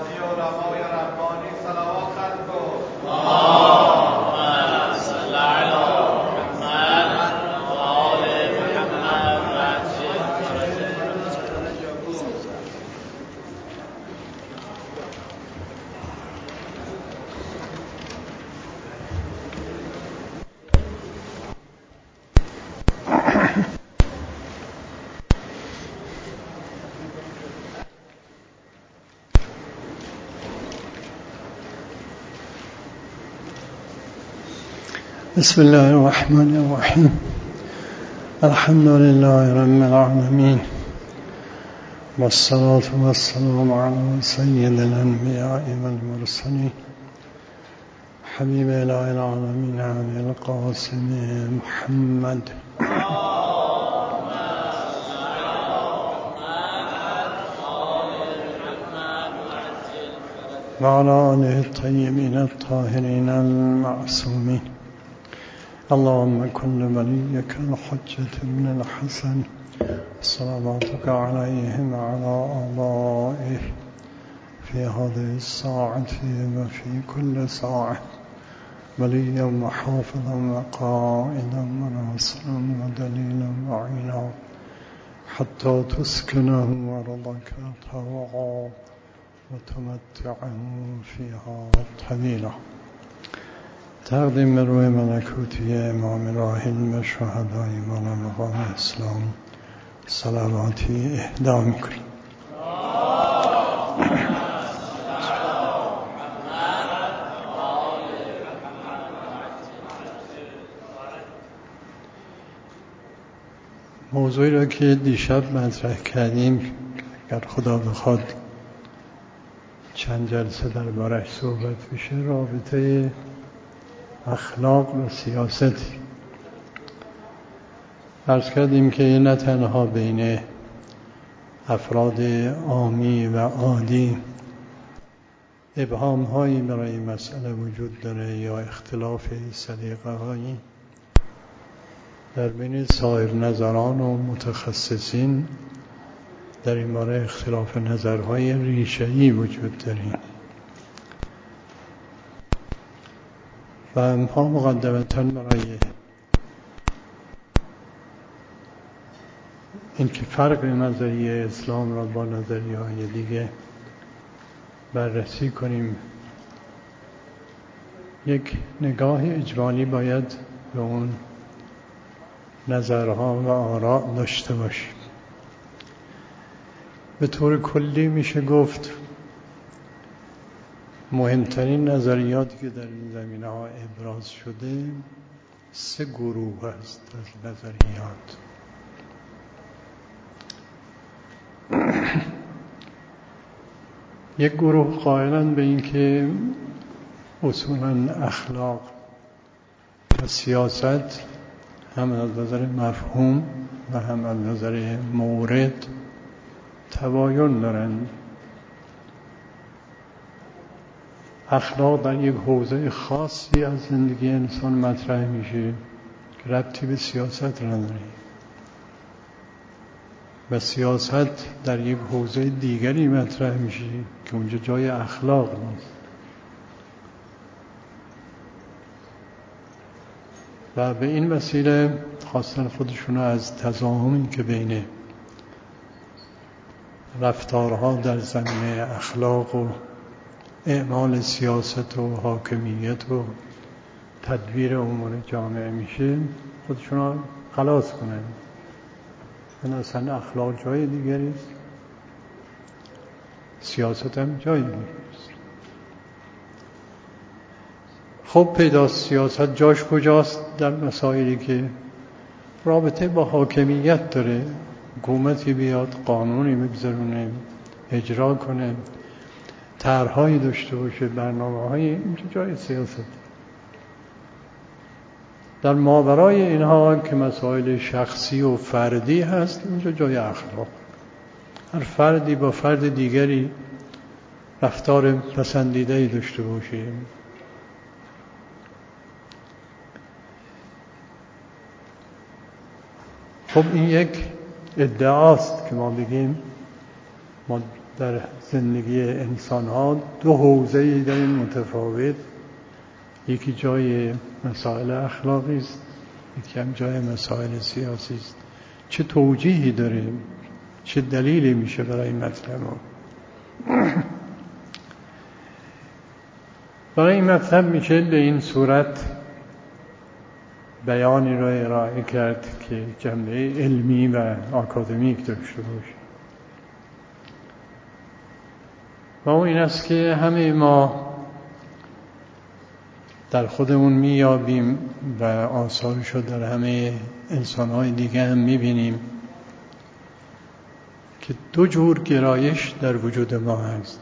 حاجی علمای ربانی صلوات خط کن. اللهم صل علی محمد و آل محمد و عجل بسم الله الرحمن الرحیم. الحمد لله رب العالمین والصلاة والسلام علی سید الانبیاء والمرسلین حبیب اله العالمین ابی القاسم محمد و علی آله الطیبین الطاهرین المعصومین. اللهم كن وليك الحجة ابن الحسن صلواتك عليه وعلى آبائه في هذه الساعة وفي كل ساعة وليا وحافظا وقائدا وناصرا ودليلا وعينا حتى تسكنه أرضك طوعا وتمتعه فيها طويلا. تقدیم روی ملکوتی امام راحل و شهدای مولا مقام اسلام صلواتی اهدا میکنیم. موضوعی را که دیشب مطرح کردیم اگر خدا بخواد چند جلسه دربارش صحبت بشه، رابطه اخلاق و سیاست. عرض کردیم که نه تنها بین افراد عامی و عادی ابهام هایی برای این مسئله وجود داره یا اختلاف سلیقه هایی، در بین صاحب نظران و متخصصین در این باره اختلاف نظرهای ریشه‌ای وجود داره و ما مقدمتاً برای اینکه فرق نظریه اسلام را با نظریه‌های دیگه بررسی کنیم، یک نگاه اجمالی باید به اون نظرها و آراء داشته باشیم. به طور کلی میشه گفت مهمترین نظریاتی که در این زمینه‌ها ابراز شده 3 گروه است از نظریات. یک گروه قائلند به این که اصولاً اخلاق و سیاست هم از نظر مفهوم و هم از نظر مورد تباین دارند. اخلاق در یک حوزه خاصی از زندگی انسان مطرح میشه که ربطی به سیاست نداره و سیاست در یک حوزه دیگری مطرح میشه که اونجا جای اخلاق نیست. و به این وسیله خواستن خودشون از تضاهمی که بین رفتارها در زمینه اخلاق و اعمال سیاست و حاکمیت و تدبیر امور جامعه میشه خودشون رو خلاص کنن. این اصلا اخلاق جای دیگری است، سیاست هم جای دیگری است. خب پیداست سیاست جاش کجاست؟ در مسائلی که رابطه با حاکمیت داره، حکومتی بیاد قانونی بگذارونه، اجرا کنه، طرح‌هایی داشته باشه، برنامه‌های، اینجا جای سیاست. در ماورای اینها که مسائل شخصی و فردی هست، اونجا جای اخلاق. هر فردی با فرد دیگری رفتار پسندیده‌ای داشته باشه. خب این یک ادعاست که ما بگیم ما در زندگی انسان ها دو حوزه‌ای داریم متفاوت. یکی جای مسائل اخلاقی است، یکی هم جای مسائل سیاسی است. چه توجیهی داره، چه دلیلی میشه برای این مطلب؟ برای این مطلب میشه به این صورت بیانی را ارائه کرد که جنبه علمی و آکادمیک داشته باشه. و اون این است که همه ما در خودمون میابیم و آثارش رو در همه انسان‌های دیگه هم میبینیم که دو جور گرایش در وجود ما هست.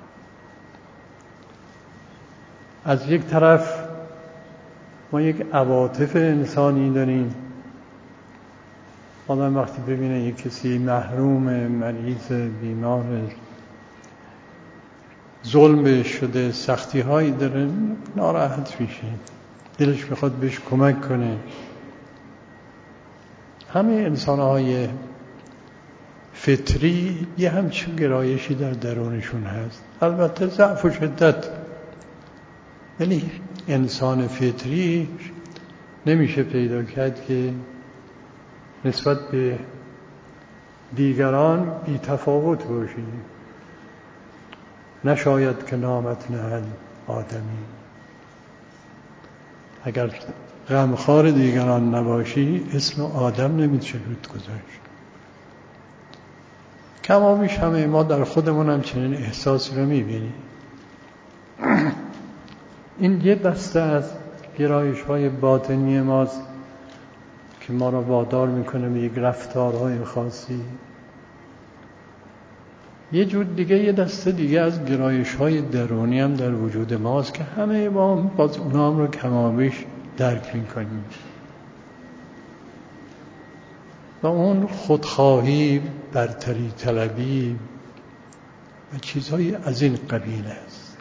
از یک طرف ما یک عواطف انسانی داریم. آدم وقتی ببینه یک کسی محروم، مریض، بیمار، ظلم بهش شده، سختی هایی داره، ناراحت میشه، دلش میخواد بهش کمک کنه. همه انسان های فطری یه همچین گرایشی در درونشون هست، البته ضعف و شدت. یعنی انسان فطری نمیشه پیدا کرد که نسبت به دیگران بی تفاوت باشی. نشاید که نامت نهد آدمی. اگر غمخوار دیگران نباشی اسم آدم نمیشه رود گذاشت. کمابیش همه ما در خودمون هم چنین احساسی رو میبینیم. این یه دسته از گرایش‌های باطنی ماست که ما را وادار میکنه به یک رفتارهای خاصی. یه جور دیگه، یه دسته دیگه از گرایش‌های درونی هم در وجود ماست که همه ما باز اونا هم رو کمابیش درک میکنیم. و اون خودخواهی، برتری طلبی و چیزهای از این قبیل است.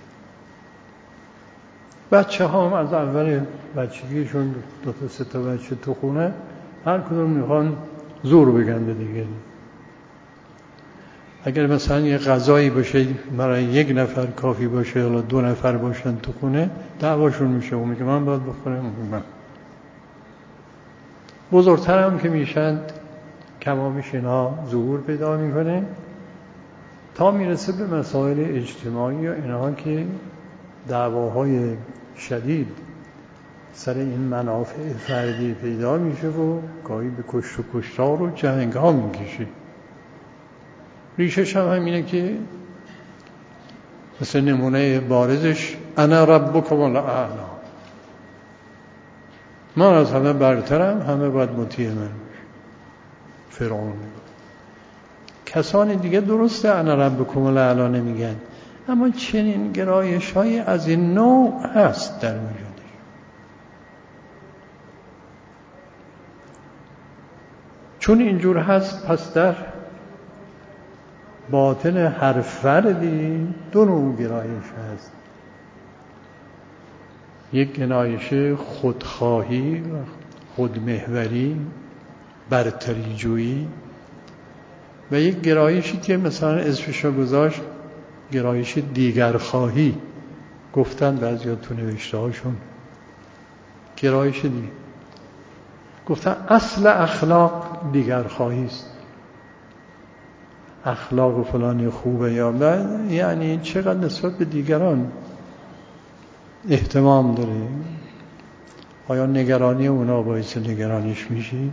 بچه ها هم از اول بچگیشون 2 تا 3 تا بچه تو خونه، هر کدوم میخوان زور بگن به دیگه. اگر مثلا یه غذایی باشه برای 1 نفر کافی باشه یا 2 نفر باشن تو خونه، دعواشون میشه. اون میگه من باید بخورم. بزرگتر هم که میشن کمابیش اینا ظهور پیدا میکنه تا میرسه به مسائل اجتماعی و اینها که دعواهای شدید سر این منافع فردی پیدا میشه و گاهی به کشت و کشتار و جنگ ها میکشه. ریشش هم همینه که مثل نمونه بارزش انا ربکم الاعلی، من از همه برترم، همه باید مطیع من. فرعون کسان دیگه درسته انا ربکم الاعلی نمیگن، اما چنین گرایش های از این نوع هست در وجودش. چون اینجور هست، پس در باطن هر فردی 2 نوع گرایش هست. یک گرایش خودخواهی و خودمحوری، برتری جویی، و یک گرایشی که مثلا اسمش رو گذاشت گرایش دیگرخواهی. گفتن بعضیا تو نوشته هاشون گرایش دیگر، گفتن اصل اخلاق دیگرخواهی است. اخلاق فلانی خوبه یا نه، یعنی چقدر نسبت به دیگران اهتمام داره، آیا نگرانی اونا باعث نگرانیش میشی؟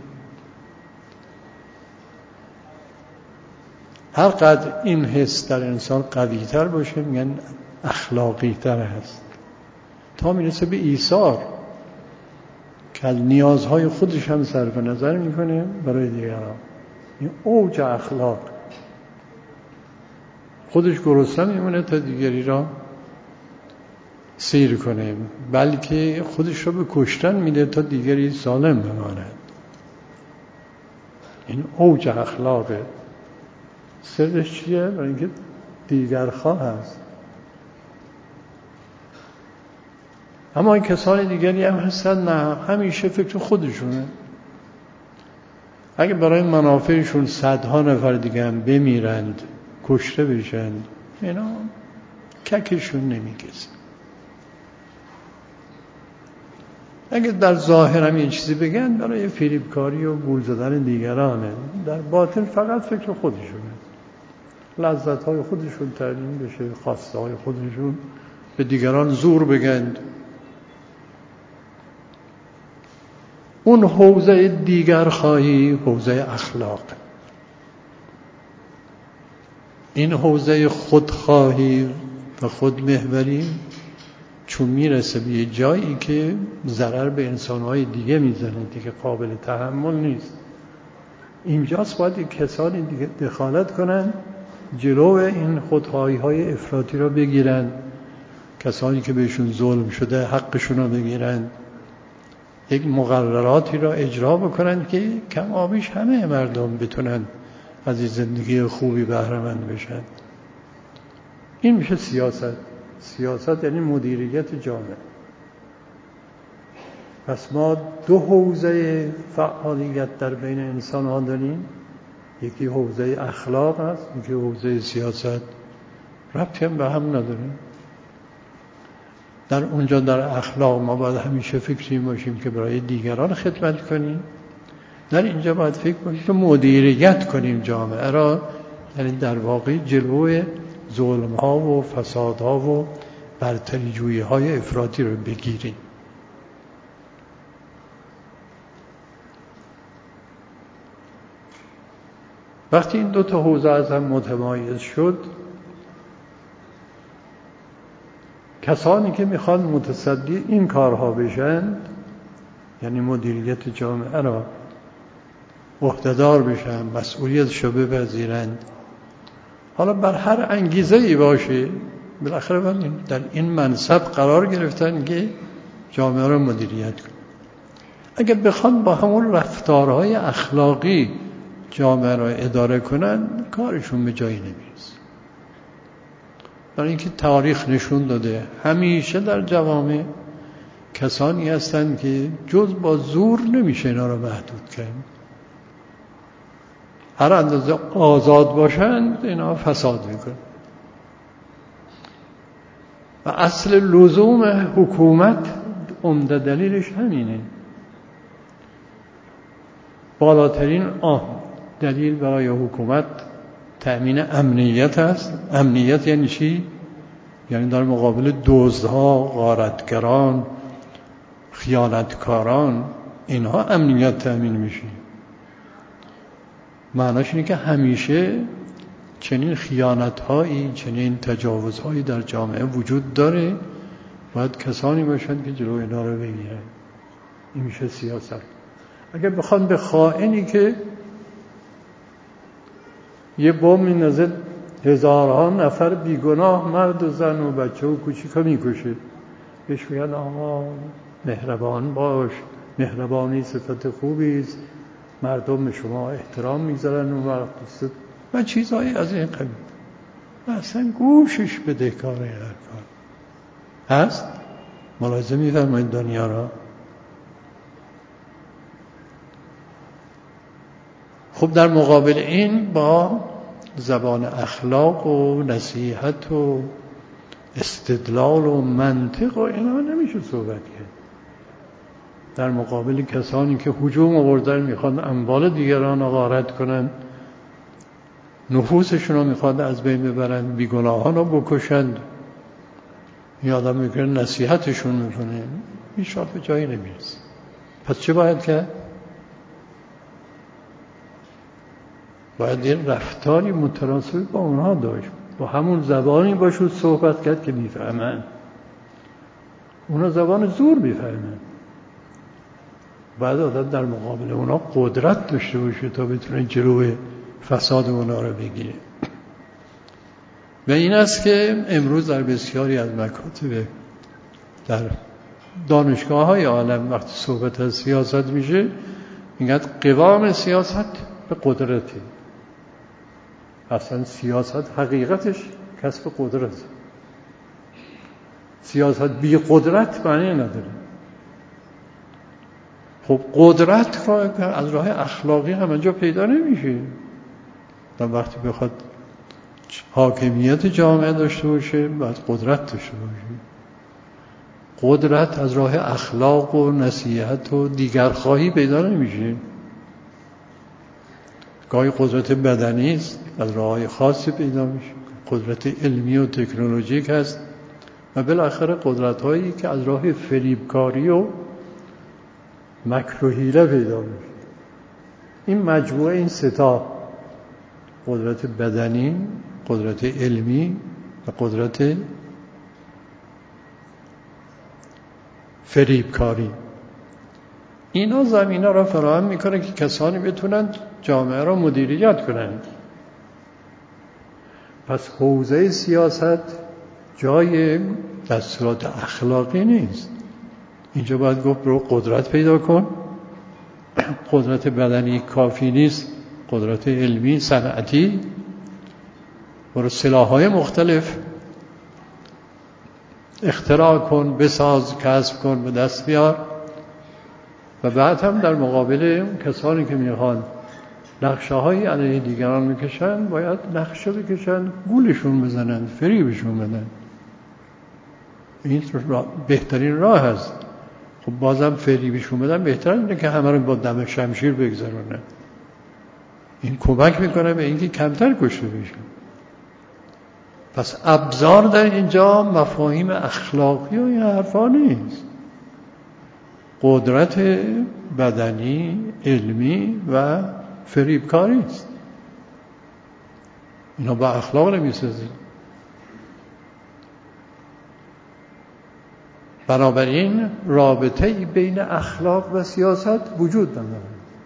هر قدر این حس در انسان قوی تر باشه میگن اخلاقی تر هست، تا میرسه به ایثار که از نیازهای خودش هم صرف نظر میکنه برای دیگران. این اوج اخلاق. خودش گرسنه میمونه تا دیگری را سیر کنه، بلکه خودش را به کشتن میده تا دیگری سالم بماند. این اوج اخلاقه. سرش چیه؟ برای اینکه دیگرخواه هست. اما این کسان دیگری هم هستن نه، همیشه فکر خودشونه. اگه برای منافعشون 100 نفر دیگه هم بمیرند، کشته بشند، اینا ککشون نمیگذه. اگه در ظاهر هم یه چیزی بگن برای فریبکاری و گول زدن دیگرانه، در باطن فقط فکر خودشونه، لذت‌های خودشون تعیین بشه، خواسته‌های خودشون به دیگران زور بگن. اون حوزه دیگر خواهی حوزه اخلاق. این حوزه خودخواهی و خودمحوری چون میرسه به یه جایی که ضرر به انسان‌های دیگه میزنه، دیگه قابل تحمل نیست، اینجاست باید کسانی دیگه دخالت کنن، جلو این خودخواهی‌های افراطی را بگیرن، کسانی که بهشون ظلم شده حقشون رو بگیرن، یک مقرراتی را اجرا بکنن که کم آبیش همه مردم بتونن از این زندگی خوبی بهره مند بشن. این میشه سیاست. سیاست یعنی مدیریت جامعه. پس ما دو حوزه فعالیت در بین انسان ها داریم، یکی حوزه اخلاق است، یکی حوزه سیاست. ربطی هم به هم نداره. در اونجا در اخلاق ما باید همیشه فکری باشیم که برای دیگران خدمت کنیم، در اینجا باید فکر باشیم که مدیریت کنیم جامعه را، یعنی در واقع جلوی ظلم ها و فساد ها و برتری جویی های افراطی رو بگیریم. وقتی این دو تا حوزه از هم متمایز شد، کسانی که میخوان متصدی این کارها بشن، یعنی مدیریت جامعه را عهده‌دار بشن، مسئولیتشو بپذیرند، حالا بر هر انگیزه‌ای باشه، بالاخره در این منصب قرار گرفتن که جامعه را مدیریت کنن. اگه بخوان با همون رفتارهای اخلاقی جامعه را اداره کنن، کارشون به جایی نمیرسه. برای اینکه تاریخ نشون داده همیشه در جوامع کسانی هستند که جز با زور نمیشه اینا را محدود کرد. هر اندازه آزاد باشند اینا فساد میکنن. و اصل لزوم حکومت عمده دلیلش همینه. بالاترین دلیل برای حکومت تأمین امنیت است. امنیت یعنی چی؟ یعنی در مقابل دزدها، غارتگران، خیانتکاران، اینها امنیت تأمین میشه. معناش اینه که همیشه چنین خیانت‌هایی، چنین تجاوزهایی در جامعه وجود داره، باید کسانی باشن که جلوی اینا رو بگیرن. این میشه سیاست. اگر بخوان به خائنی که یه بم می‌ندازه هزارها نفر بیگناه مرد و زن و بچه و کوچیک میکشه، بهش میگن آقا مهربان باش، مهربانی صفت خوبی است، مردم به شما احترام میذارن اون وقت و چیزهایی از این قبیل. اصلا گوشش بده کار هر کار هست. ملاحظه می‌فرمایید دنیا را. خب در مقابل این با زبان اخلاق و نصیحت و استدلال و منطق و اینا نمیشه صحبت کرد. در مقابل کسانی که هجوم آوردن میخوان اموال دیگران را غارت کنن، نفوسشون رو میخواد از بین ببرن، بیگناهان رو بکشند، این آدم میکنه نصیحتشون میکنه، هیچ به جایی نمیرسه. پس چه باید کرد؟ باید این رفتاری متناسب با اونها داشت، با همون زبانی باشود صحبت کرد که میفهمن. اونا زبان زور میفهمن. باید آدم در مقابل اونا قدرت داشته باشه تا بتونه جلوی فساد اونا رو بگیره. و این است که امروز در بسیاری از مکاتب در دانشگاه‌های عالم وقتی صحبت از سیاست میشه، میگن قوام سیاست به قدرته. اصلا سیاست حقیقتش کسب قدرت. سیاست بی قدرت معنی نداره. خب قدرت از راه اخلاقی همونجا پیدا نمیشه. وقتی بخواد حاکمیت جامعه داشته باشه، باید قدرت داشته باشه. قدرت از راه اخلاق و نصیحت و دیگرخواهی پیدا نمیشه. گاهی قدرت بدنی است، از راه‌های خاصی پیدا میشه. قدرت علمی و تکنولوژیک هست و بالاخره قدرت‌هایی که از راه فریبکاری و مکر و حیله پیدا میشه. این مجموعه، این ستا، قدرت بدنی، قدرت علمی و قدرت فریبکاری، اینا زمینه را فراهم میکنه که کسانی بتونن جامعه را مدیریت کنند. پس حوزه سیاست جای دستورات اخلاقی نیست. اینجا باید گفت برو قدرت پیدا کن. قدرت بدنی کافی نیست، قدرت علمی، صنعتی، برو سلاح‌های مختلف اختراع کن، بساز، کسب کن، به دست بیار و بعد هم در مقابل کسانی که میخوان نقشه‌های علیه دیگران میکشن باید نقشه بکشن، گولشون بزنن، فریبشون بدن. این بهترین راه هست. خب بازم فریبشون بدن بهتر اینه که همه رو با دم شمشیر بگذرونن. این کمک میکنه به اینکه کمتر کشته بشن. پس ابزار در اینجا مفاهیم اخلاقی و این حرفا نیست. قدرت بدنی، علمی و فریبکاری است. اینا با اخلاق نمیسازه. بنابراین رابطه بین اخلاق و سیاست وجود نداره.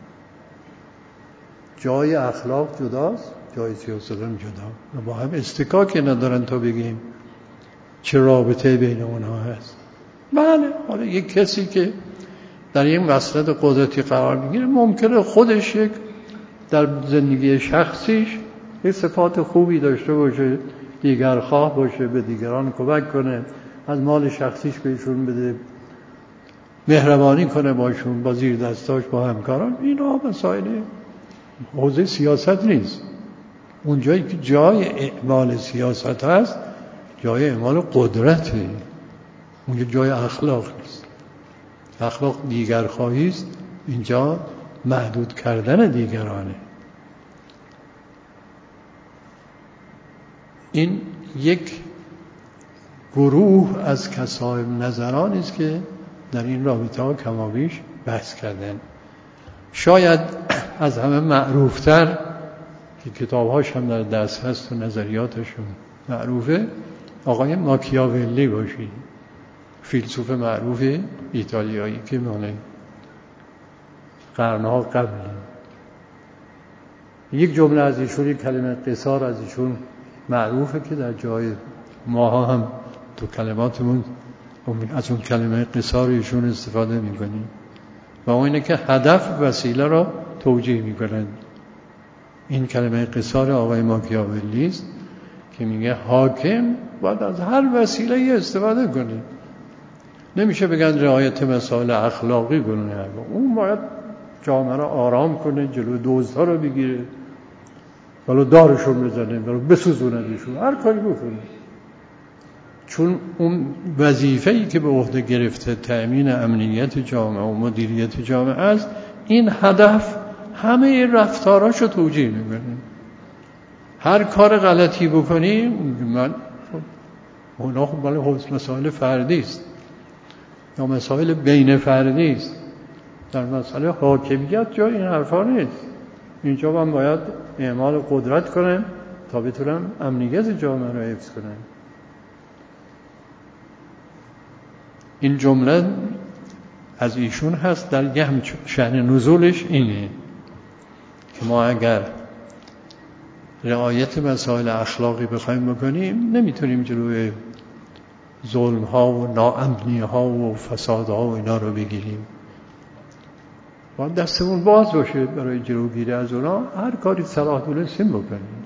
جای اخلاق جداست، جای سیاست هم جدا و با هم استکاکی ندارن تا بگیم چه رابطه بین اونها هست. بله، حالا یک کسی که در یک مسند قدرتی قرار میگیره ممکنه خودش یک در زندگی شخصیش یک صفات خوبی داشته باشه، دیگرخواه باشه، به دیگران کمک کنه، از مال شخصیش بهشون بده، مهربانی کنه باشون، با زیر دستاش، با همکاران. اینا مسائل حوزه سیاست نیست. اون جایی که جای اعمال سیاست هست جای اعمال قدرته، اونجا جای اخلاق نیست. اخلاق دیگرخواهی است، اینجا محدود کردن دیگرانه. این یک گروه از کسای نظرانی است که در این رابطه ها کمابیش بحث کردن. شاید از همه معروفتر که کتابهاش هم در دست هست و نظریاتشون معروفه آقای ماکیاولی باشید، فیلسوف معروف ایتالیایی که مال قرنها قبل. یک جمله از ایشون، یک کلمه قصار از ایشون معروفه که در جای ماها هم تو کلماتمون از اون کلمه قصار ایشون استفاده میکنیم و اون اینه که هدف وسیله را توجیه میکنند. این کلمه قصار آقای ماکیاولی است که میگه حاکم باید از هر وسیله استفاده کنه. نمیشه بگن رعایت مسائل اخلاقی کنه، اون باید جامعه را آرام کنه، جلو دزدها رو بگیره، ولو دارشون بزنه، ولو بسوزوندشون، هر کاری بکنه. چون اون وظیفه‌ای که به عهده گرفته تأمین امنیت جامعه و مدیریت جامعه است، این هدف همه رفتاراشو توجیه میکنه. هر کار غلطی بکنی من اونا خب بالا مسائل فردی است یا مسائل بین فردی است. در مسئله حاکمیت جای این حرفا نیست. اینجا من باید اعمال قدرت کنم تا بتونم امنیت جامعه را حفظ کنم. این جمله از ایشون هست. در یه شأن نزولش اینه که ما اگر رعایت مسائل اخلاقی بخوایم بکنیم نمیتونیم جلوی ظلم ها و ناامنی ها و فساد ها و اینا رو بگیریم. باید دستمون باز باشه برای جلوگیری از اونا، هر کاری صلاح دونستیم بکنیم.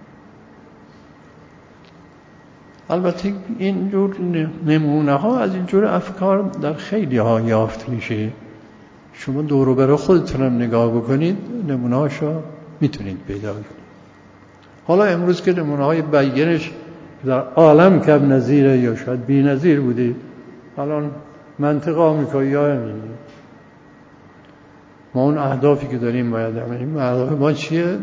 البته این جور نمونه ها از این جور افکار در خیلی ها یافت میشه. شما دور و بر خودتونم نگاه بکنید، نمونه هاشو میتونید پیدا کنید. حالا امروز که نمونه‌های بیانش در عالم کم نظیره یا شاید بی نظیر بوده، الان منطق آمریکایی ها همینه. ما اون اهدافی که داریم باید همینیم. اهداف ما چیه؟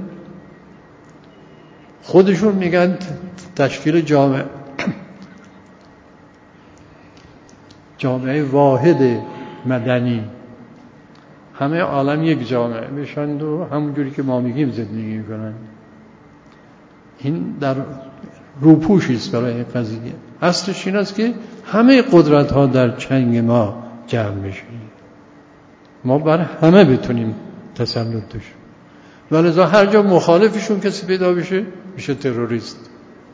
خودشون میگن تشکیل جامعه واحد مدنی، همه عالم یک جامعه بشن و همونجوری که ما میگیم زندگی میکنن. این در روپوشی است برای این قضیه. اصلش این است که همه قدرت ها در چنگ ما جمع بشن، ما بر همه بتونیم تسلط داشتیم. ولذا هر جا مخالفشون کسی پیدا بشه میشه تروریست.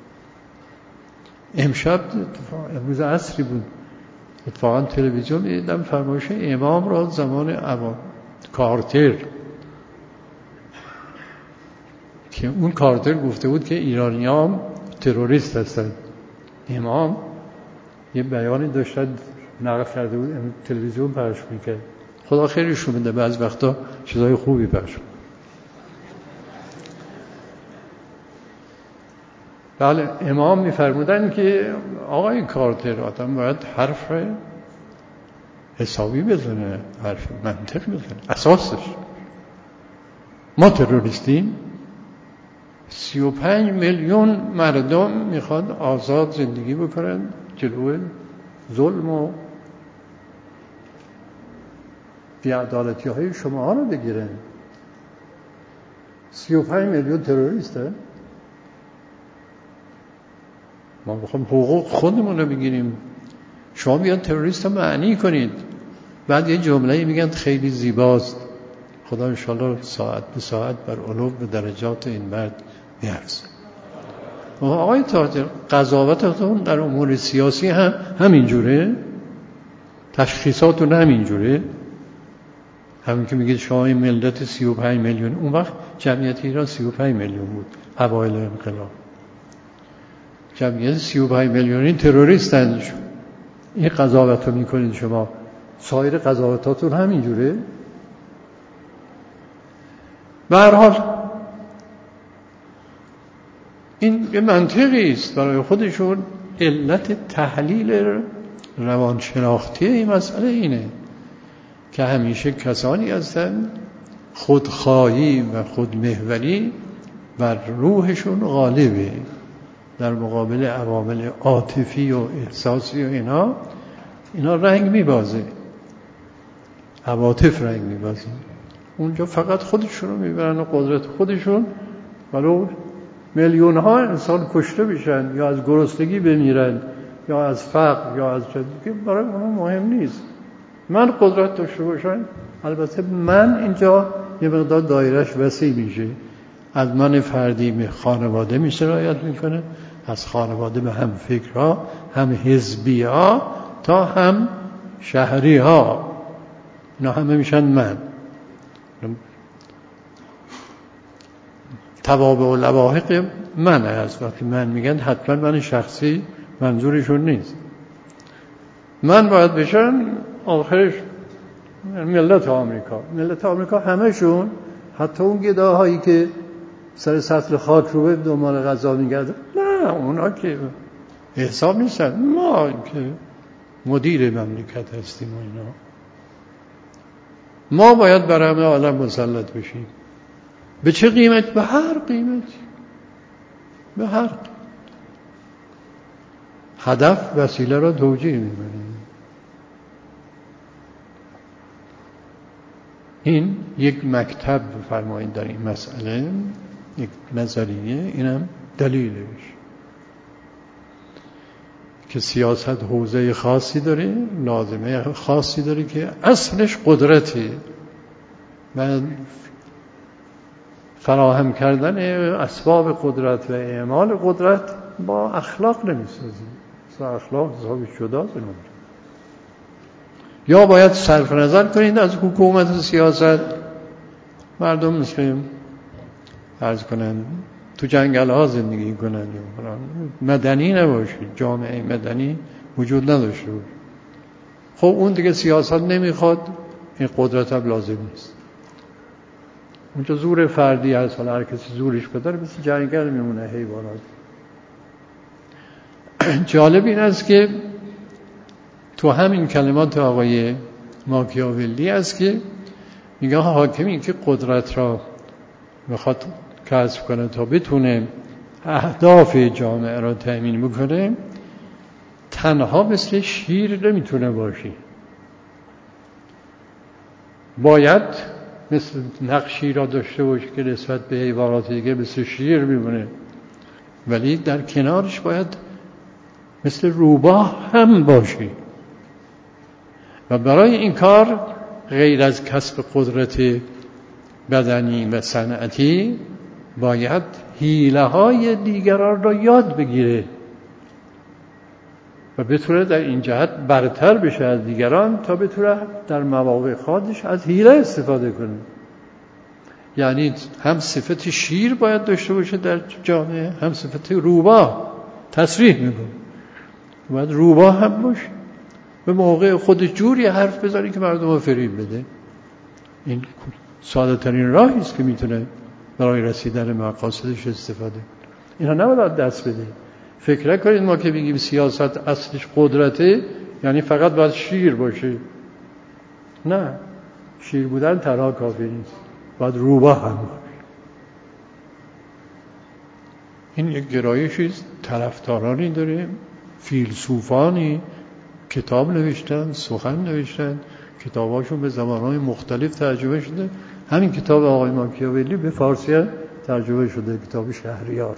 امروز عصری بود اتفاقا تلویزیون دیدم فرمایش امام را زمان کارتر، که اون کارتر گفته بود که ایرانیان تروریست هستند. امام یه بیانی داشت نقل کرده بود، تلویزیون پخش میکرد. خدا خیرشون بده، بعضی وقتا چیزای خوبی پخش میکنه. بله، امام میفرمودن که آقای کارتر، آدم باید حرف حسابی بزنه، حرف منطق بزنه، اساسش. ما تروریستیم؟ 35 میلیون مردم میخواد آزاد زندگی بکنن، جلوی ظلم و بی‌عدالتی های شما ها رو بگیرن. 35 میلیون تروریسته؟ ما میخوام حقوق خودمون رو بگیریم. شما بیان تروریست رو معنی کنید، بعد یه جمله میگن خیلی زیباست، خدا انشالله ساعت به ساعت بر علو به درجات این مرد بیارزه. آقای تاجر، قضاوتتون در امور سیاسی هم همینجوره؟ تشخیصاتون همینجوره؟ همین که میگید شما این ملت 35 میلیون، اون وقت جمعیت ایران 35 میلیون بود اوایل انقلاب. جمعیت 35 میلیونی تروریستن. این قضاوت رو میکنید شما، سایر قضاوتاتون همینجوره؟ به هر حال این یه منطقی است برای خودشون. علت تحلیل روانشناختی این مسئله اینه که همیشه کسانی هستند خودخواهی و خودمحوری بر روحشون غالبه در مقابل عوامل عاطفی و احساسی و اینا رنگ میبازه، عواطف رنگ میبازه. اونجا فقط خودشون رو میبرن و قدرت خودشون، ولو میلیون ها انسان کشته بشن یا از گرسنگی بمیرن یا از فقر یا از چیزی که برای اونها مهم نیست. من قدرت داشته باشم، البته من اینجا یه مقدار دایرش وسیع میشه، از من فردی به خانواده می‌سرایت میکنه، از خانواده به هم فکرها، هم حزبی ها تا هم شهری ها، اینا همه میشن من. توابع و لواحق من هست. وقتی من میگن حتما من شخصی منظورشون نیست. من باید بشن آخرش ملت آمریکا همهشون، حتی اون گداهایی که سر سطل خاک رو به دنبال غذا میگردن، نه اونا که حساب نیستن. ما که مدیر مملکت هستیم و اینا، ما باید بر همه عالم مسلط بشیم. به چه قیمت؟ به هر قیمتی، به هر قیمت. هدف وسیله را توجیه می‌کنیم. این یک مکتب فرمایید در این مسئله، یک نظریه، اینم دلیلش که سیاست حوزه خاصی داره، لازمه خاصی داره که اصلش قدرته و فراهم کردن اسباب قدرت و اعمال قدرت با اخلاق نمیسازی. اخلاق حسابی جداست. یا باید صرف نظر کنید از حکومت و سیاست، مردم مثل عرض کنن تو جنگل ها زندگی کنن، مدنی نباشید، جامعه مدنی وجود نداشته باشه. خب اون دیگه سیاست نمیخواد، این قدرت هم لازم نیست. اونجا زور فردی هست، حالا هر کسی زورش بداره مثل جنگل میمونه حیوانات. جالب این است که تو همین کلمات آقای ماکیاولی است که میگه حاکمی که قدرت را میخواد کسب کنه تا بتونه اهداف جامعه را تأمین بکنه، تنها مثل شیر نمیتونه باشی، باید مثل نقشی را داشته باشه که نسبت به حیوانات دیگه مثل شیر میمونه، ولی در کنارش باید مثل روباه هم باشی. و برای این کار غیر از کسب قدرت بدنی و صنعتی باید حیله‌های دیگران را یاد بگیره و بتونه در این جهت برتر بشه از دیگران تا بتونه در مواقع خودش از حیله استفاده کنه. یعنی هم صفت شیر باید داشته باشه در جامعه، هم صفت روباه. تصریح میکنه باید روباه هم باشه، به موقع خودش جوری حرف بزنه که مردم رو فریب بده. این ساده ترین راهی است که میتونه برای رسیدن مقاصدش استفاده کنه. اینا نباید دست بده. فکر نکنید ما که میگیم سیاست اصلش قدرته یعنی فقط باید شیر باشه. نه، شیر بودن تنها کافی نیست، باید روباه هم باشه. این یک گرایشی است، طرفدارانی داره، فیلسوفانی کتاب نوشتن، سخن نوشتن، کتاباشون به زبانهای مختلف ترجمه شده. همین کتاب آقای ماکیاولی به فارسی ترجمه شده، کتاب شهریار.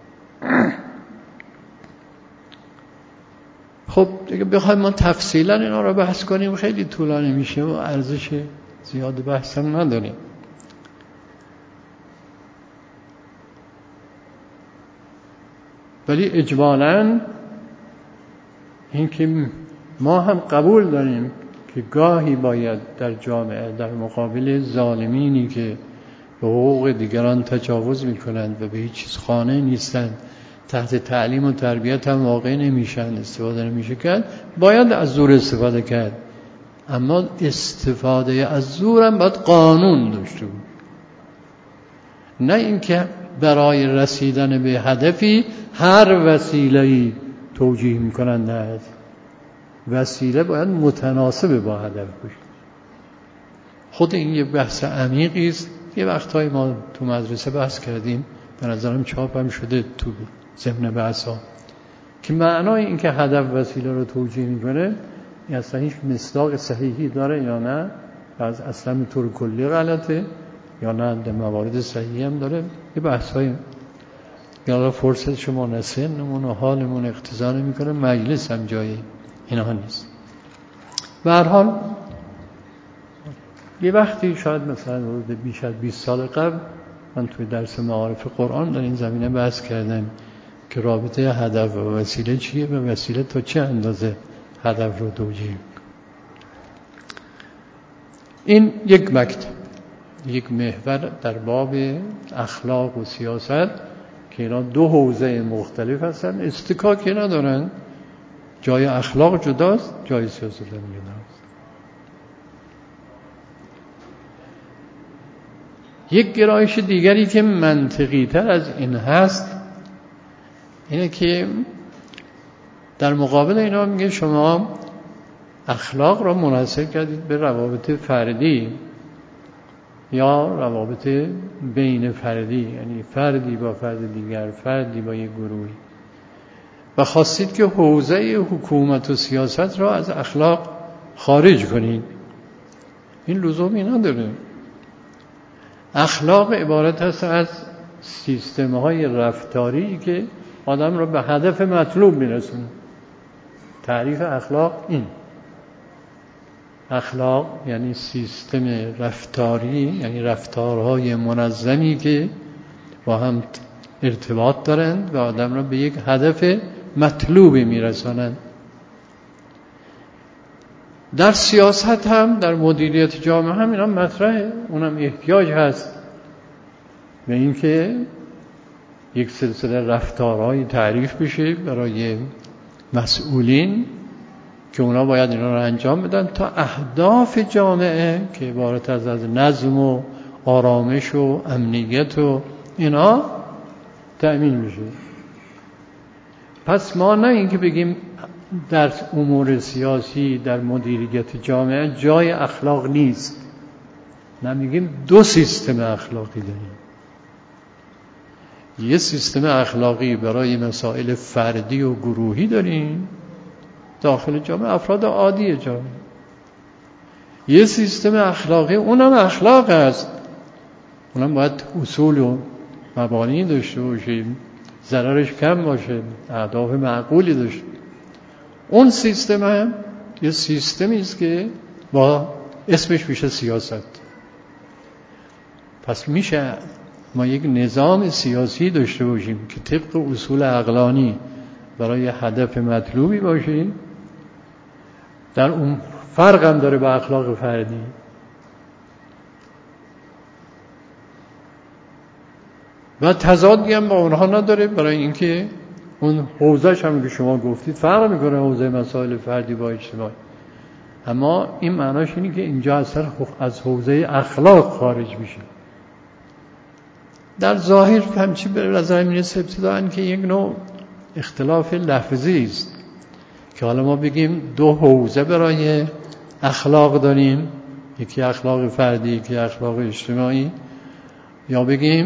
خب دیگه بخوایم ما تفصیلا اینا رو بحث کنیم خیلی طولانی میشه و ارزش زیاد بحث هم نداریم. ولی اجمالاً این که ما هم قبول داریم که گاهی باید در جامعه در مقابل ظالمینی که به حقوق دیگران تجاوز میکنند و به هیچ چیز خانه نیستند، تحت تعلیم و تربیت هم واقع نمیشن، استفاده نمیشه کرد، باید از زور استفاده کرد. اما استفاده از زور هم باید قانون داشته بود، نه اینکه برای رسیدن به هدفی هر وسیله‌ای توجیه میکنند. نه، وسیله باید متناسب با هدف باشه. خود این یه بحث عمیقی است. یه وقتایی ما تو مدرسه بحث کردیم، به نظرم چاپ هم شده تو ضمن بحثا، که معنای این که هدف وسیله رو توجیه میکنه این اصلا هیچ مصداق صحیحی داره یا نه، از اصلا به طور کلی غلطه یا نه در موارد صحیحی هم داره. یه بحثایی یا فرصت شما نه سنمون و حالمون اقتضا نمیکنه، مجلس هم جایی اینا نیست. به هر حال یه وقتی شاید مثلا بیش از 20 سال قبل من توی درس معارف قرآن در این زمینه بحث کردم که رابطه هدف و وسیله چیه و وسیله تا چه اندازه هدف رو توجیه کنه. این یک مکتب، یک محور در باب اخلاق و سیاست که اینا دو حوزه مختلف هستن، استکاکی ندارن. جای اخلاق جداست، جای سیاست هم جداست. یک گرایش دیگری که منطقی تر از این هست اینه که در مقابل اینا میگه شما اخلاق را منحصر کردید به روابط فردی یا روابط بین فردی، یعنی فردی با فرد دیگر، فردی با یک گروهی، و خواستید که حوزه حکومت و سیاست را از اخلاق خارج کنید. این لزومی نداره. اخلاق عبارت است از سیستم‌های رفتاری که آدم را به هدف مطلوب میرسونه. تعریف اخلاق این. اخلاق یعنی سیستم رفتاری، یعنی رفتارهای منظمی که با هم ارتباط دارند و آدم را به یک هدف مطلوبی میرسانند. در سیاست هم، در مدیریت جامعه هم اینا مطرحه. اونم احتیاج هست به این که یک سلسله رفتارهایی تعریف بشه برای مسئولین که اونا باید اینا رو انجام بدن تا اهداف جامعه که عبارت از نظم و آرامش و امنیت و اینا تأمین میشه. پس ما نه اینکه بگیم در امور سیاسی، در مدیریت جامعه جای اخلاق نیست، نه، میگیم دو سیستم اخلاقی داریم. یه سیستم اخلاقی برای مسائل فردی و گروهی داریم داخل جامعه، افراد عادی جامعه. یه سیستم اخلاقی، اونم اخلاق است، اونم باید اصول و مبانی داشته باشه، ضررش کم باشه، اهداف معقولی داشته. اون سیستم هم یه سیستمی است که با اسمش میشه سیاست. پس میشه ما یک نظام سیاسی داشته باشیم که طبق اصول عقلانی برای هدف مطلوبی باشیم. در اون فرق هم داره با اخلاق فردی. و تضادی هم با اونها نداره، برای اینکه اون حوزه‌اش هم که شما گفتید فرق میکنه، حوزه مسائل فردی با اجتماعی. اما این معناش اینه که اینجا اصلا از حوزه اخلاق خارج میشه. در ظاهر همچی به نظر میرسه ابتداً که یک نوع اختلاف لفظی است که حالا ما بگیم دو حوزه برای اخلاق داریم، یکی اخلاق فردی، یکی اخلاق اجتماعی، یا بگیم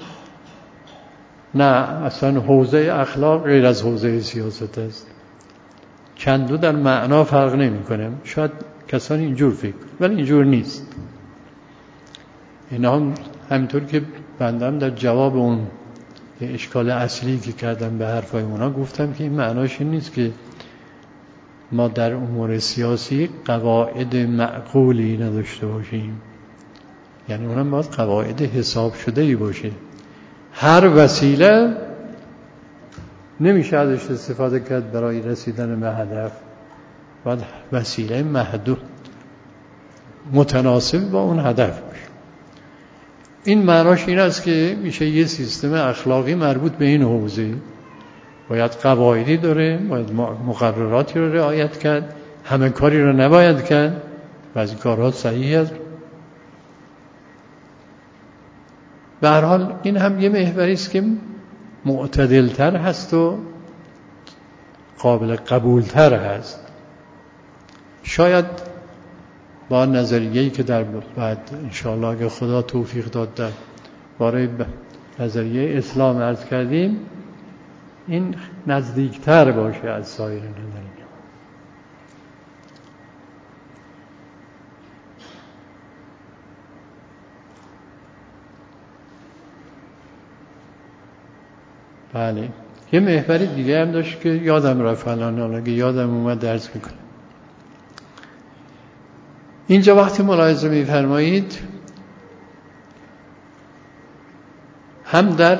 نه اصلا حوزه اخلاق غیر از حوزه سیاست است. چندو در معنا فرق نمی کنه. شاید کسانی اینجور فکر، ولی اینجور نیست. اینا هم همینطور که بندم در جواب اون اشکال اصلی که کردم به حرفای اونا گفتم که این معناش این نیست که ما در امور سیاسی قواعد معقولی نداشته باشیم، یعنی اونم باید قواعد حساب شده‌ای باشه. هر وسیله نمیشه ازش استفاده کرد برای رسیدن به هدف، باید وسیله محدود متناسب با اون هدف باشه. این معناش این است که میشه یه سیستم اخلاقی مربوط به این حوزه باید قواعدی داره، باید مقرراتی رو رعایت کرد، همه کاری رو نباید کرد، بعضی کارها صحیح است. به هر حال این هم یه محوری است که معتدل‌تر هست و قابل قبول‌تر هست. شاید با نظریه‌ای که در بعد انشاءالله اگه خدا توفیق داد در باره نظریه اسلام عرض کردیم، این نزدیکتر باشه از سایر نظریه. بله، یه محور دیگه هم داشت که یادم رفت الان، اگه یادم اومد درس میکنم. اینجا وقتی ملاحظه میفرمایید هم در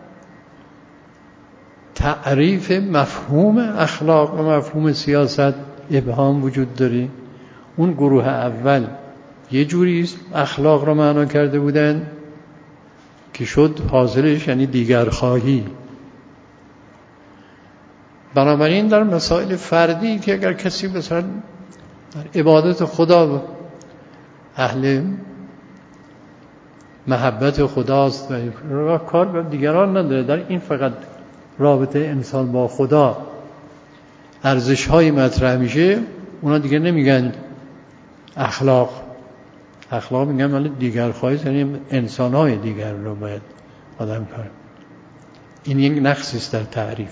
تعریف مفهوم اخلاق و مفهوم سیاست ابهام وجود داره. اون گروه اول یه جوری اخلاق رو معنا کرده بودن که شد حاصلش یعنی دیگرخواهی. بنابراین در مسائل فردی که اگر کسی مثلا در عبادت خدا اهل محبت خداست و کار به دیگران نداره، در این فقط رابطه انسان با خدا ارزش‌های مطرح میشه، اونا دیگه نمیگن اخلاق میگن ولی دیگرخواهی، یعنی انسان‌های دیگر رو باید آدم کار. این یک نقصی است در تعریف.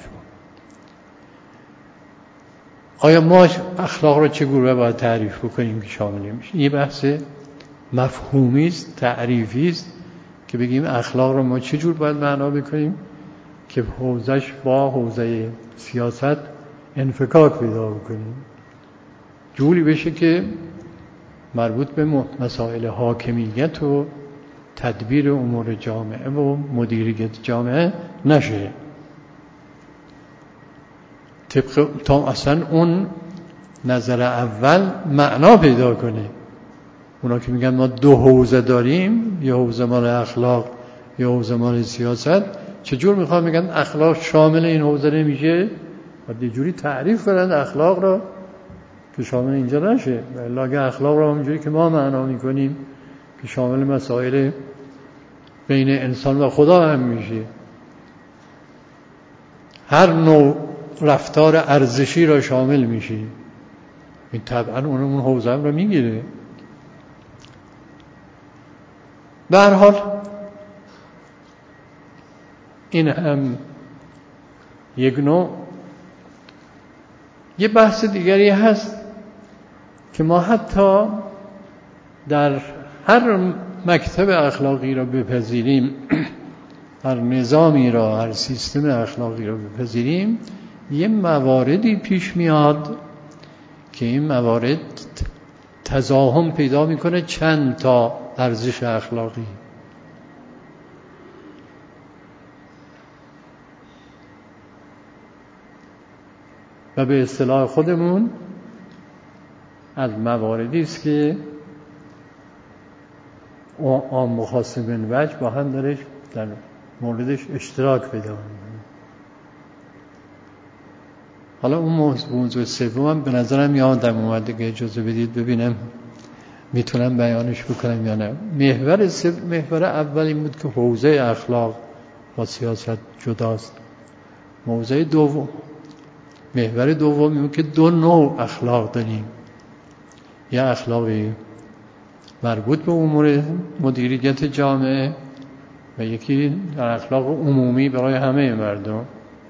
آیا ما اخلاق رو چگونه باید تعریف بکنیم که شامل میشه؟ یه بحث مفهومی است، تعریفی است که بگیم اخلاق رو ما چجور باید معنا بکنیم که حوزش با حوزه سیاست انفکاک پیدا بکنیم، جوری بشه که مربوط به مسائل حاکمیت و تدبیر امور جامعه و مدیریت جامعه نشه. طبق تا اصلا اون نظر اول معنا پیدا کنه. اونا که میگن ما دو حوزه داریم، یه حوزه مال اخلاق، یه حوزه مال سیاست، چجور میخوان میگن اخلاق شامل این حوزه نمیشه؟ باید یه جوری تعریف کنن اخلاق رو که شامل اینجا نشه. الا اگه اخلاق رو همونجوری که ما معنا میکنیم که شامل مسائل بین انسان و خدا هم میشه. هر نوع رفتار ارزشی را شامل میشه. این طبعا اون حوزه رو میگیره. به هر حال این هم یک نوع. یه بحث دیگری هست که ما حتی در هر مکتب اخلاقی را بپذیریم، هر نظامی را، هر سیستم اخلاقی را بپذیریم، یه مواردی پیش میاد که این موارد تضاهم پیدا میکنه چند تا ارزش اخلاقی. و به اصطلاح خودمون از مواردی است که عام و خاص من وجه با هم در موردش اشتراک پیدا می‌کنه. حالا اون موضوع سومم به نظرم یادم اومد که اجازه بدید ببینم میتونم بیانش بکنم یا نه. محور اول این بود که حوزه اخلاق با سیاست جداست. محور دوم این بود که دو نوع اخلاق داریم. یه اخلاقی مربوط به امور مدیریت جامعه و یکی در اخلاق عمومی برای همه مردم.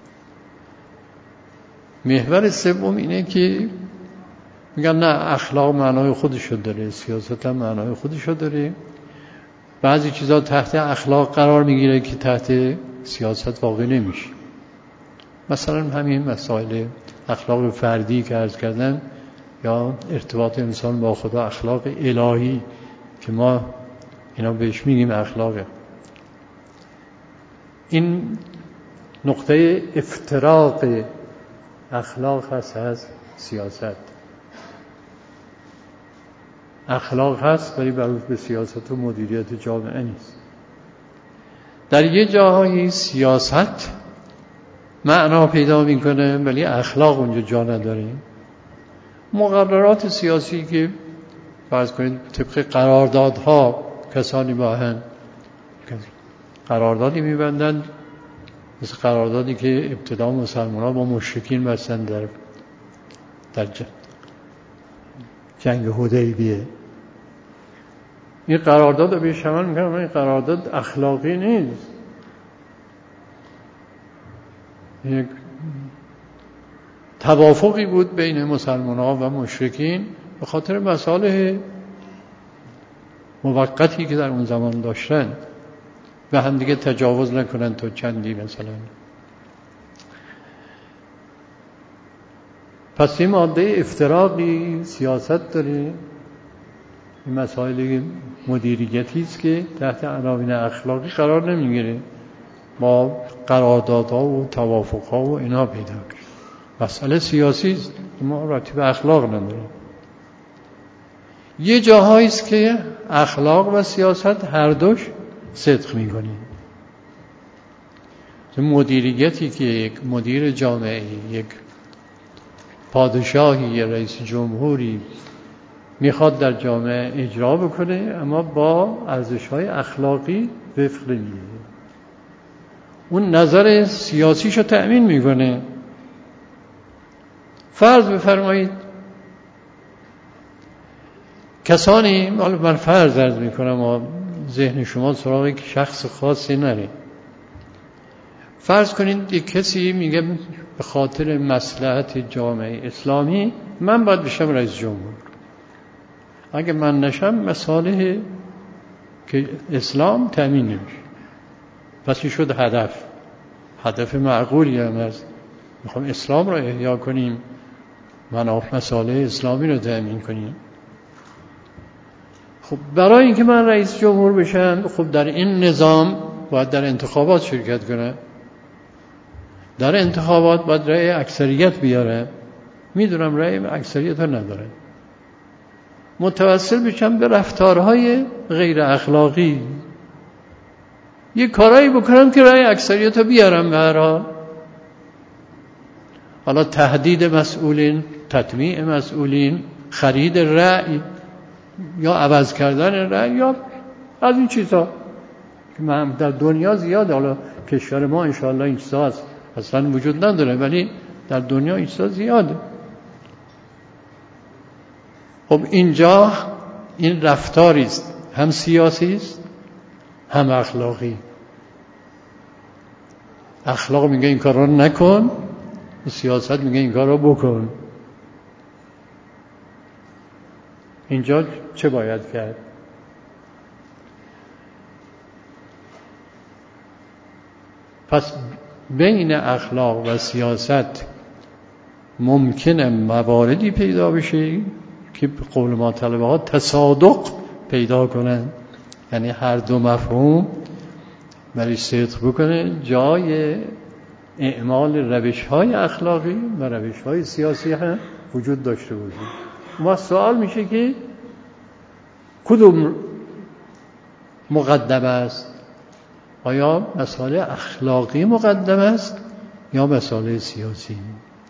محور سوم اینه که میگن نه، اخلاق معنای خودشو داره، سیاست هم معنای خودشو داره. بعضی چیزا تحت اخلاق قرار میگیره که تحت سیاست واقع نمیشه. مثلا همین مسائل اخلاق فردی که عرض کردم یا ارتباط انسان با خدا، اخلاق الهی که ما اینا بهش میگیم اخلاقه. این نقطه افتراق اخلاق هست از سیاست. اخلاق هست ولی مربوط به سیاست و مدیریت جامعه نیست. در یه جاهایی سیاست معنا پیدا میکنه ولی اخلاق اونجا جا نداره. مقررات سیاسی که فرض کنید طبق قراردادها کسانی با هم قراردادی میبندن، مثل قراردادی که ابتدا مسلمان‌ها با مشرکین بستن در جنگ حدیبیه. این قرارداد رو بهش عمل میکنن، این قرارداد اخلاقی نیست. یک توافقی بود بین مسلمان‌ها و مشرکین به خاطر مصالح موقتی که در اون زمان داشتن و هم دیگه تجاوز نکنن تا چندی مثلا. پس این ماده افتراقی سیاست داره. این مسائل مدیریتی است که تحت عناوین اخلاقی قرار نمیگیره، با قراردادها و توافقها و اینا پیدا کنه. مسئله سیاسی است، ما ربطی به اخلاق نداره. یه جاهایی است که اخلاق و سیاست هر دوش صدق میکنیم. مدیریتی که یک مدیر جامعه، یک پادشاهی یا رئیس جمهوری میخواد در جامعه اجرا بکنه اما با ارزش‌های اخلاقی وفق نمی‌کنه، اون نظر سیاسیشو تأمین میکنه. فرض بفرمایید کسانی، من فرض عرض میکنم و ذهن شما سراغ یک شخص خاصی نره. فرض کنید یک کسی میگه به خاطر مصلحت جامعه اسلامی من باید بشم رئیس جمهور. اگه من نشم مصالح که اسلام تامین نمیشه. پس این شد هدف معقولی هم هست. میخوام اسلام رو احیا کنیم، مصالح اسلامی رو تامین کنیم. خب برای اینکه من رئیس جمهور بشم، خب در این نظام باید در انتخابات شرکت کنم. در انتخابات باید رأی اکثریت بیاره. میدونم رأی اکثریت رو نداره. متوسل بشم به رفتارهای غیر اخلاقی، یه کارایی بکنم که رأی اکثریت رو بیارم. به هر حال حالا تهدید مسئولین، تطمیع مسئولین، خرید رأی یا عوض کردن رأی یا از این چیزا که در دنیا زیاد، حالا کشور ما انشاءالله این چیزا اصلا وجود نداره، ولی در دنیا این چیزا زیاده. خب اینجا این رفتاری است، هم سیاسی است هم اخلاقی. اخلاق میگه این کار رو نکن، سیاست میگه این کار رو بکن. اینجا چه باید کرد؟ پس بین اخلاق و سیاست ممکنه مواردی پیدا بشه که قول ما طلبه ها تصادق پیدا کنن، یعنی هر دو مفهوم برای صدق بکنه، جای اعمال روش‌های اخلاقی و روش‌های سیاسی هم وجود داشته باشه. ما سوال میشه که کدوم مقدم است؟ آیا مسئله اخلاقی مقدم است یا مسئله سیاسی؟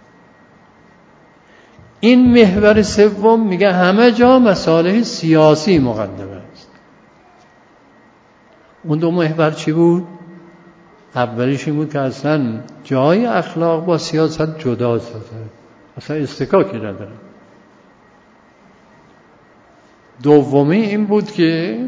این محور سوم میگه همه جا مسئله سیاسی مقدم است. اون دو محور چی بود؟ اولیش این بود که اصلا جای اخلاق با سیاست جدا سازد، اصلا استکاکی نداره. دومی این بود که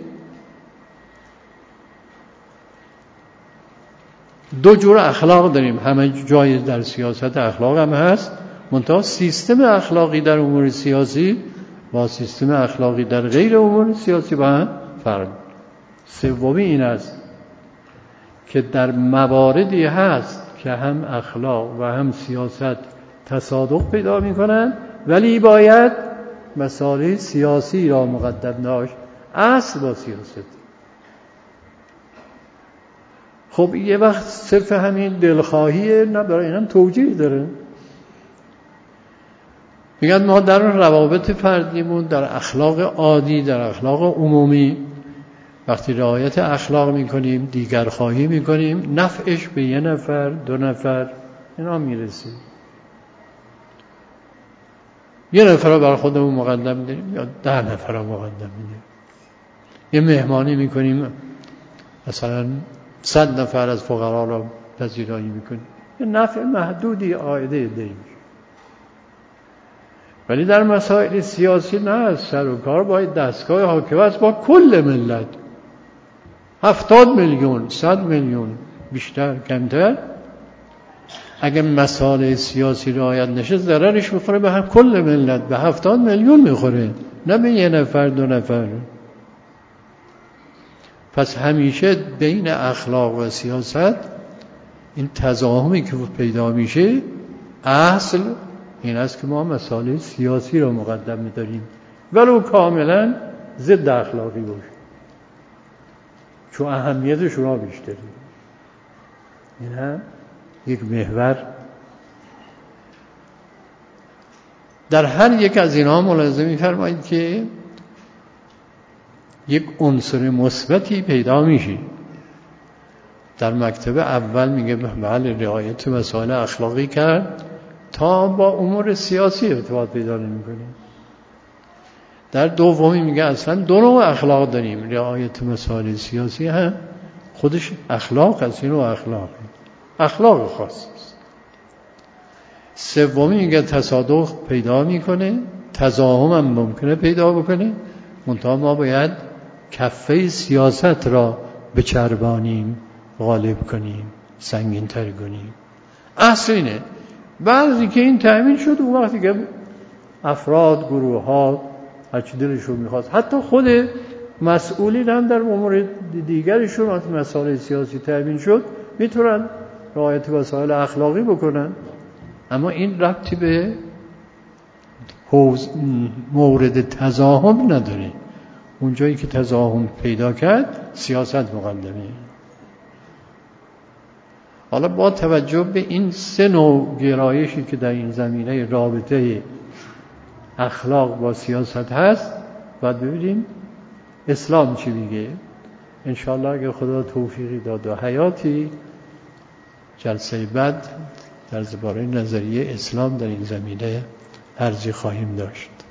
دو جور اخلاق داریم، همه جای در سیاست اخلاق هم هست، منتها سیستم اخلاقی در امور سیاسی با سیستم اخلاقی در غیر امور سیاسی با هم فرق. سومی این است که در مواردی هست که هم اخلاق و هم سیاست تصادق پیدا می کنند، ولی باید مسائل سیاسی را مقدم داشت، اصل با سیاست. خب یه وقت صرف همین دلخواهیه، نه برای اینم توجیه داره. میگن ما در روابط فردیمون، در اخلاق عادی، در اخلاق عمومی وقتی رعایت اخلاق میکنیم، دیگرخواهی میکنیم، نفعش به یه نفر، دو نفر اینا میرسه. یه نفر رو بر خودمون مقدم داریم یا 10 نفر رو مقدم میدیم. یه مهمانی میکنیم، مثلا 100 نفر از فقرا رو پذیرایی میکنیم، یه نفع محدودی عائده داریم. ولی در مسائل سیاسی نه، سر و کار باید دستگاه حاکم است با کل ملت، 70 میلیون، 100 میلیون، بیشتر کمتر. اگر مسائل سیاسی رعایت نشه ضررش میخوره به کل ملت، به 70 میلیون میخوره، نه به یه نفر دو نفر. پس همیشه بین اخلاق و سیاست این تضاهمی که پیدا میشه، اصل این است که ما مسائل سیاسی رو مقدم می‌داریم ولو کاملا ضد اخلاقی باشه، چون اهمیتش را بیشتره. این هم یک محور. در هر یک از اینها ملاحظه می‌فرمایید که یک عنصر مثبتی پیدا میشه. در مکتب اول میگه بله رعایت مسائل اخلاقی کرد تا با امور سیاسی ارتباط پیدا نمی‌کنه. در دومی میگه اصلا دو نوع اخلاق داریم، رعایت مسائل سیاسی هم خودش اخلاق است، این نوع اخلاق خاص است. سومی میگه تصادق پیدا میکنه، تضاهم هم ممکنه پیدا بکنه، منتها ما باید کفه سیاست را بچربانیم، غالب کنیم، سنگین تر کنیم. اصل اینه. بعضی که این تأمین شد، اون وقتی که افراد، گروه ها هرچی دلشون میخواست، حتی خود مسئولین هم در امور دیگرشون وقتی مسائل سیاسی تأمین شد میتونن رعایت مسائل اخلاقی بکنن، اما این ربطی به مورد تضاهم نداره. اونجایی که تضاهم پیدا کرد سیاست مقدمه. حالا با توجه به این سه نوع گرایشی که در این زمینه رابطه اخلاق با سیاست هست، باید ببینیم اسلام چی میگه. انشاءالله اگر خدا توفیقی داد و حیاتی، جلسه بعد در باره نظریه اسلام در این زمینه عرضی خواهیم داشت.